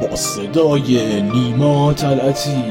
با صدای نیما طلعتی.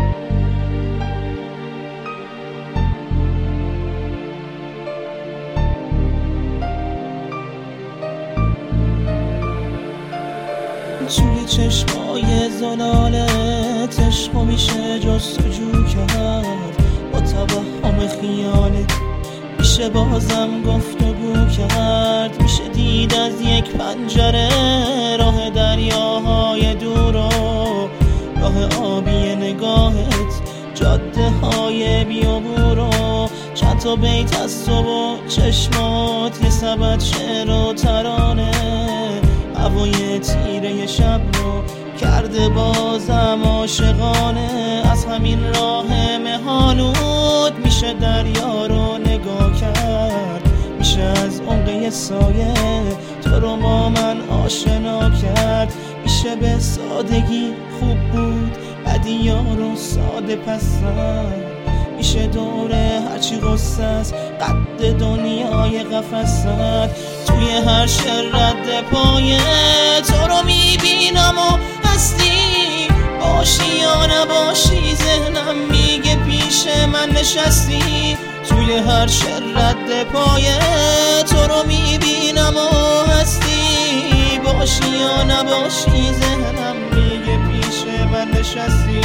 توی چشمای زلالت عشق میشه جستجو کرد، با توهم خیالت میشه بازم گفتگو کرد، میشه دید از یک پنجره راه دریاهای دور و راه آبی نگاهت، جاده های بیابور و چند تا بیت از تو و چشمات، یه سبد شعر و ترانه، هوای تیره شب رو کرده بازم عاشقانه. از همین راه مهالود میشه دریا رو نگاه کرد، میشه از عمق سایه تو رو با من آشنا کرد، میشه به سادگی خوب بود بدیا رو ساده پسند، میشه دوره هرچی غصه است قد دنیای قفست، توی هر شعر رد پای تو رو میبینم و هستی، باشی یا نباشی ذهنم میگه پیش من نشستی، توی هر شعر رد پای تو رو میبینم و هستی، باشی یا نباشی ذهنم میگه پیش من نشستی.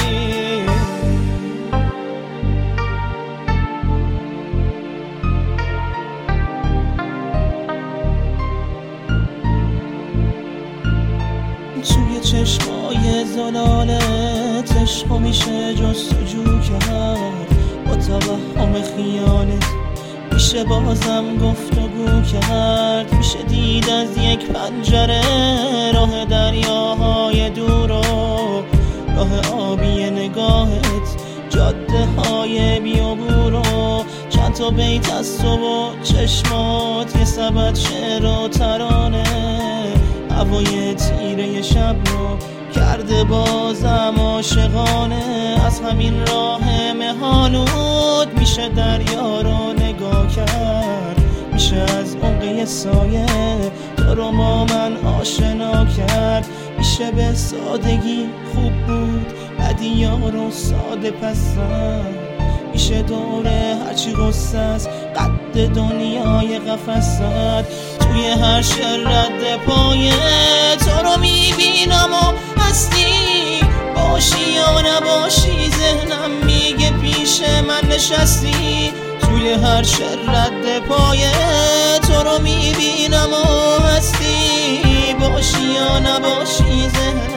توی چشمای زلالت عشق میشه جستجو کرد، با توهم خیالت میشه بازم گفتگو کرد، میشه دید از یک پنجره راه دریاهای دور و راه آبی نگاهت، جاده های بیابور و چند تا بیت از تو و چشمات، یه سبد شعر و ترانه، هوای تیره شب رو کرده بازم عاشقانه. از همین راه مهالود میشه دریا رو نگاه کرد، میشه از عمق سایه تو رو با من آشنا کرد، میشه به سادگی خوب بود بدیا رو ساده پسند، میشه دوره هرچی غصه است قد دنیای قفست، توی هر شعر رد پای تو رو میبینم و هستی، باشی یا نباشی ذهنم میگه پیش من نشستی، توی هر شعر رد پای تو رو میبینم و هستی، باشی یا نباشی ذهنم